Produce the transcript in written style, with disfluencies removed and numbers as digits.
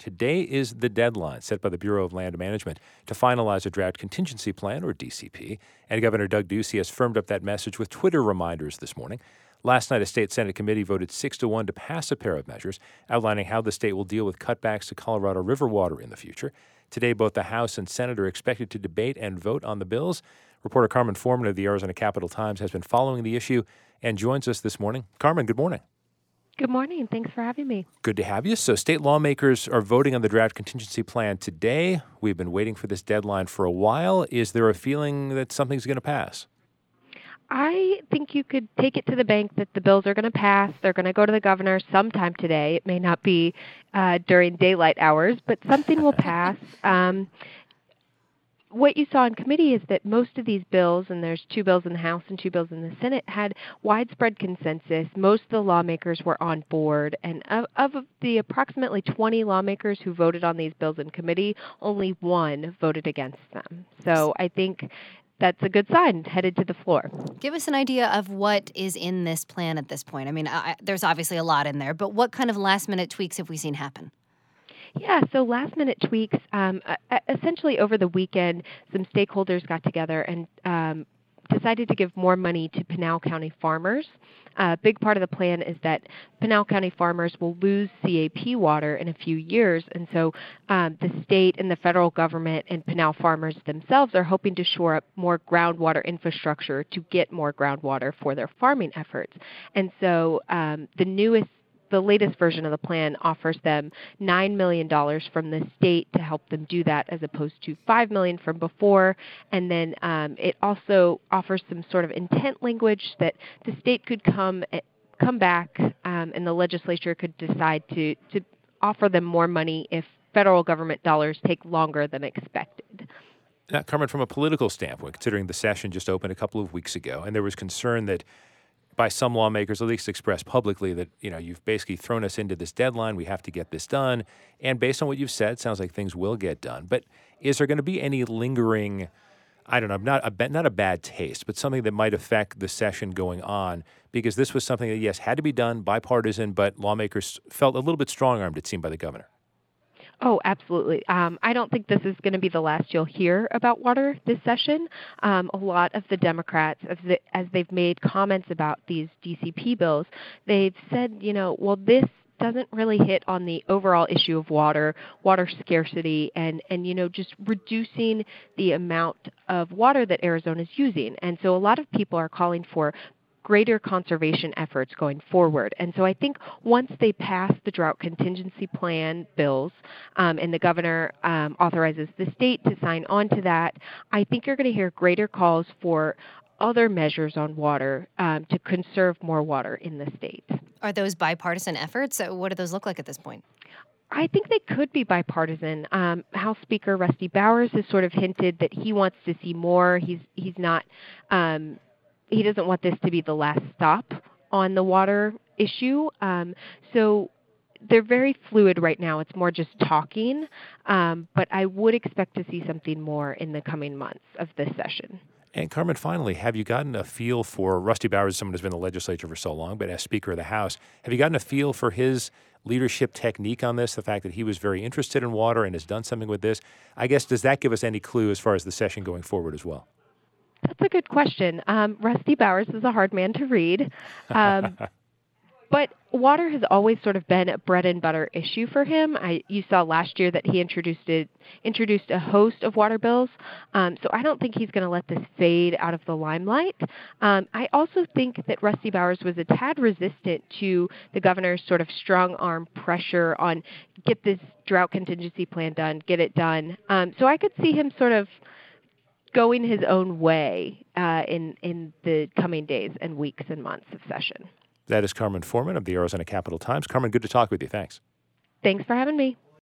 Today is the deadline set by the Bureau of Land Management to finalize a drought contingency plan, or DCP, and Governor Doug Ducey has firmed up that message with Twitter reminders this morning. Last night, a state Senate committee voted 6-1 to pass a pair of measures outlining how the state will deal with cutbacks to Colorado River water in the future. Today, both the House and Senate are expected to debate and vote on the bills. Reporter Carmen Foreman of the Arizona Capitol-Times has been following the issue and joins us this morning. Carmen, good morning. Good morning. Thanks for having me. Good to have you. So state lawmakers are voting on the drought contingency plan today. We've been waiting for this deadline for a while. Is there a feeling that something's going to pass? I think you could take it to the bank that the bills are going to pass. They're going to go to the governor sometime today. It may not be during daylight hours, but something will pass. What you saw in committee is that most of these bills, and there's 2 bills in the House and 2 bills in the Senate, had widespread consensus. Most of the lawmakers were on board. And of the approximately 20 lawmakers who voted on these bills in committee, only 1 voted against them. So I think that's a good sign headed to the floor. Give us an idea of what is in this plan at this point. I mean, there's obviously a lot in there, but what kind of last-minute tweaks have we seen happen? Yeah, so last-minute tweaks. Essentially, over the weekend, some stakeholders got together and decided to give more money to Pinal County farmers. A big part of the plan is that Pinal County farmers will lose CAP water in a few years, and so the state and the federal government and Pinal farmers themselves are hoping to shore up more groundwater infrastructure to get more groundwater for their farming efforts. And so the latest version of the plan offers them $9 million from the state to help them do that, as opposed to $5 million from before. And then it also offers some sort of intent language that the state could come back and the legislature could decide to offer them more money if federal government dollars take longer than expected. Now, Carmen, from a political standpoint, considering the session just opened a couple of weeks ago, and there was concern that by some lawmakers, at least expressed publicly, that, you've basically thrown us into this deadline. We have to get this done. And based on what you've said, sounds like things will get done. But is there going to be any lingering, I don't know, not a bad taste, but something that might affect the session going on? Because this was something that, yes, had to be done, bipartisan, but lawmakers felt a little bit strong-armed, it seemed, by the governor. Oh, absolutely. I don't think this is going to be the last you'll hear about water this session. A lot of the Democrats, as they've made comments about these DCP bills, they've said, well, this doesn't really hit on the overall issue of water scarcity, and just reducing the amount of water that Arizona is using. And so a lot of people are calling for greater conservation efforts going forward. And so I think once they pass the drought contingency plan bills and the governor authorizes the state to sign on to that, I think you're going to hear greater calls for other measures on water to conserve more water in the state. Are those bipartisan efforts? What do those look like at this point? I think they could be bipartisan. House Speaker Rusty Bowers has sort of hinted that he wants to see more. He's not he doesn't want this to be the last stop on the water issue. So they're very fluid right now. It's more just talking. But I would expect to see something more in the coming months of this session. And Carmen, finally, have you gotten a feel for Rusty Bowers, someone who's been in the legislature for so long, but as Speaker of the House, have you gotten a feel for his leadership technique on this, the fact that he was very interested in water and has done something with this? I guess, does that give us any clue as far as the session going forward as well? That's a good question. Rusty Bowers is a hard man to read. But water has always sort of been a bread and butter issue for him. You saw last year that he introduced a host of water bills. So I don't think he's going to let this fade out of the limelight. I also think that Rusty Bowers was a tad resistant to the governor's sort of strong arm pressure on get this drought contingency plan done, get it done. So I could see him sort of going his own way in the coming days and weeks and months of session. That is Carmen Foreman of the Arizona Capitol-Times. Carmen, good to talk with you. Thanks. Thanks for having me.